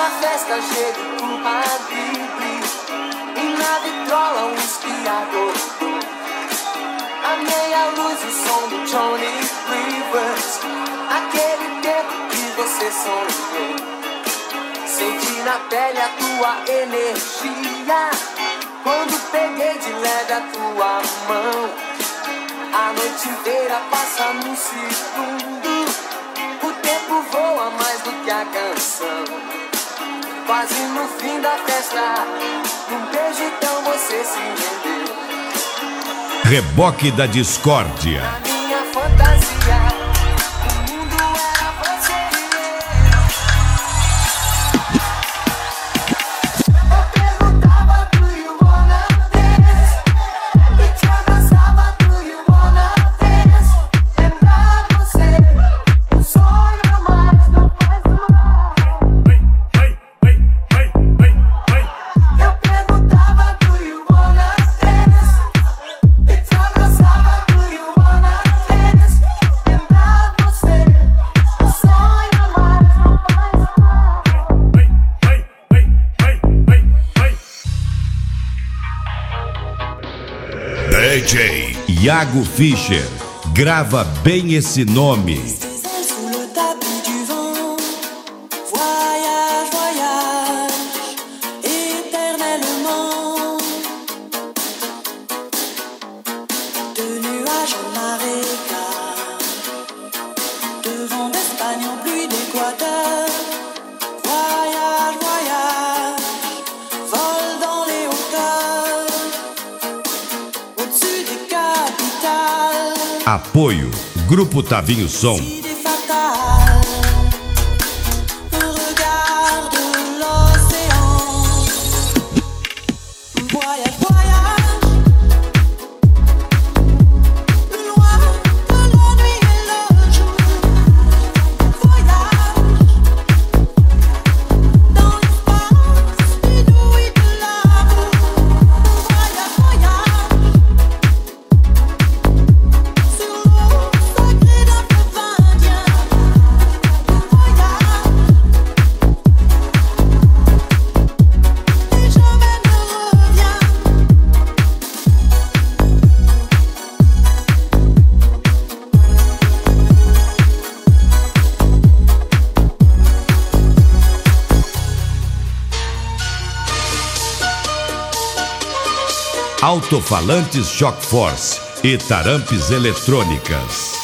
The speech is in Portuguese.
Na festa chega um padre e na vitrola um esquiador. A meia luz, o som do Johnny Rivers, aquele tempo que você sonhou. Senti na pele a tua energia quando peguei de leve a tua mão. A noite inteira passa num segundo, o tempo voa mais do que a canção. Quase no fim da festa, num beijo então você se rendeu. Reboque da Discórdia. Na minha fantasia, o mundo era você e eu perguntava, do you wanna dance? E te abraçava, do you wanna dance? Lembrar você, um sonho a mais não faz mal. Eu perguntava, do you wanna dance? E te abraçava, do you wanna dance? Lembrar você, um sonho a mais não faz mal. DJ Iago Fischer. Grava bem esse nome. Des ailes sous le tapis du vent. Voyage, voyage, éternellement. De nuages en marécage, de vent d'Espagne en pluie d'Équateur. Voyage, voyage, vol dans les hauteurs, au-dessus des capitales. Apoio Grupo Tavinho Som. Idée fatale, regarde l'océan. Voyage, voyage, plus loin que la nuit et le jour. Voyage, dans l'espace inouï de l'amour. Voyage, voyage, sur l'eau sacrée d'un fleuve indien. Voyage, et jamais ne reviens. Alto-falantes Shock Force e tarampes eletrônicas.